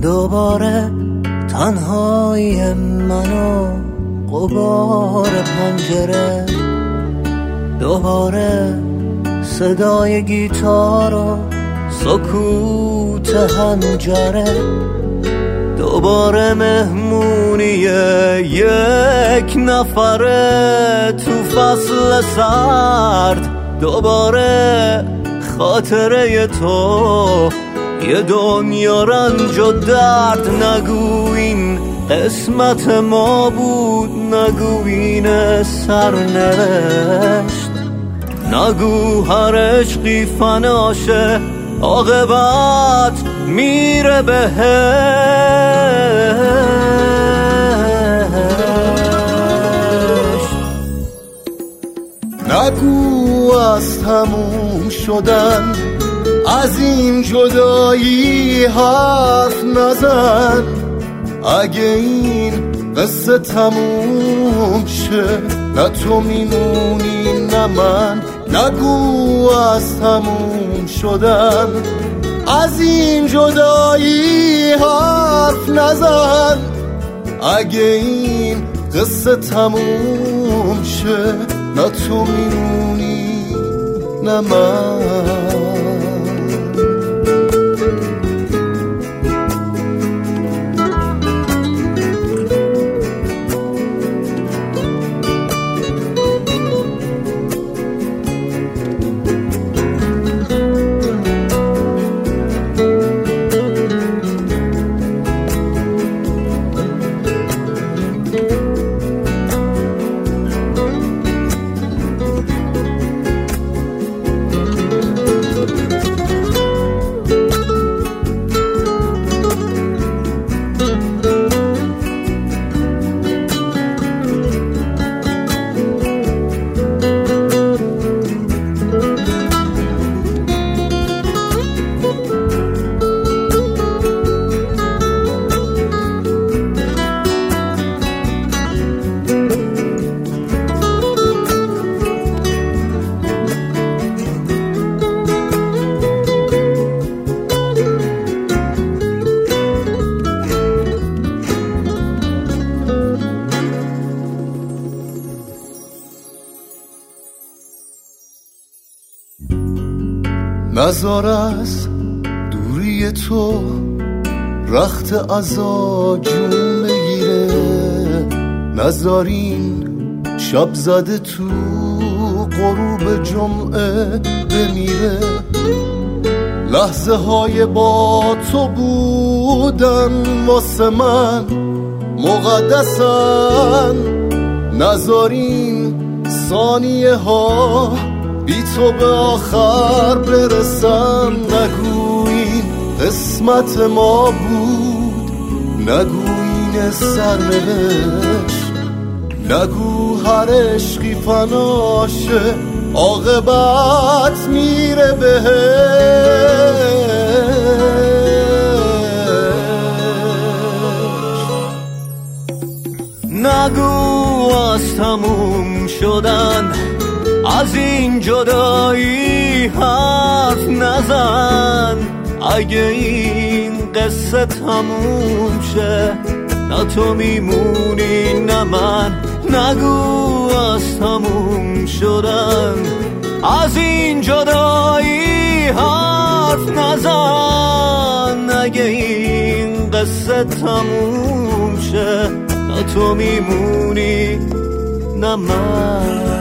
دوباره تنهایی منو غبار پنجره، دوباره صدای گیتار و سکوت حنجره، دوباره مهمونی یک نفره تو فصل سرد، دوباره خاطره تو یه دنیا رنج و درد. نگو این قسمت ما بود، نگو این سرنوشت، نگو هر عشقی فناشه عاقبت میره بهشت. نگو از تموم شدن از این جدایی حرف نزن، اگه این قصه تموم شه نه تو میمونی نه من. نگو از تموم شدن از این جدایی حرف نزن، اگه این قصه تموم شه نه تو میمونی نه من. نزار از دوری تو رخت عزا جون بگیره، نزار این شب زده تو غروب جمعه بمیره. لحظه های با تو بودن واسه من مقدسن، نزار این ثانیه ها بی تو به آخر برسم. نگو این قسمت ما بود، نگو این سرنوشت، نگو هر عشقی فناشه عاقبت میره بهشت. نگو از تموم شدن از این جدایی حرف نزن، اگه این قصه تموم شه نه تو میمونی نه من. نگو از تموم شدن از این جدایی حرف نزن، اگه این قصه تموم شه نه تو میمونی نه من.